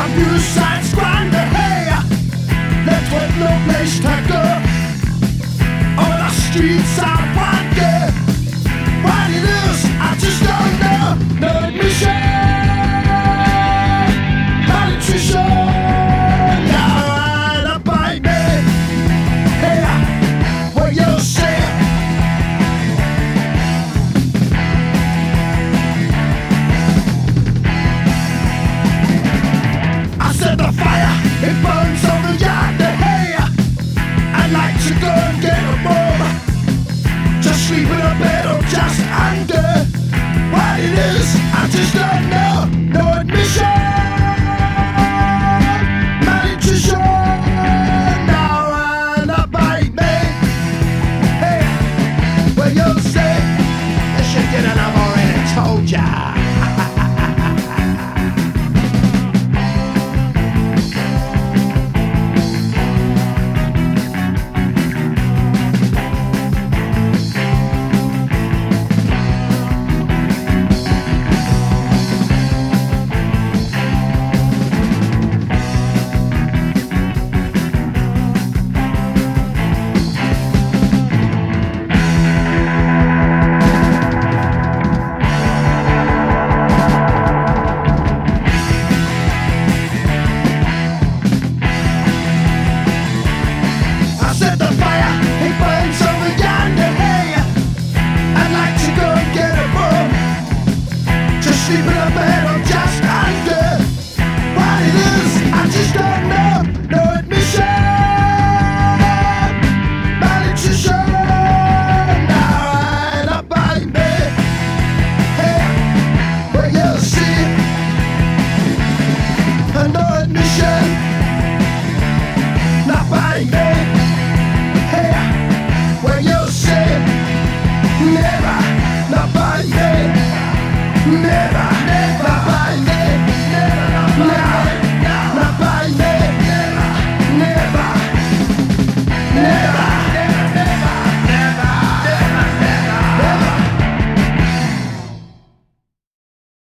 Beauside-Squander, hey, let's work no place tacker. On the streets I wander. What it is, I just don't know. No admission, malnutrition. Now I bite me. Hey, what you say? I set the fire, it burns on the yonder. Hey, I'd like to go and get a room. Just sleep in a bed or just under. What it is, I just don't know. No admission, malnutrition. Now I bite me. Hey, what you say? You should get an I've already told ya. Set the fire, it burns over yonder. Hey, I'd like to go and get a room. Just sleep in a bed or just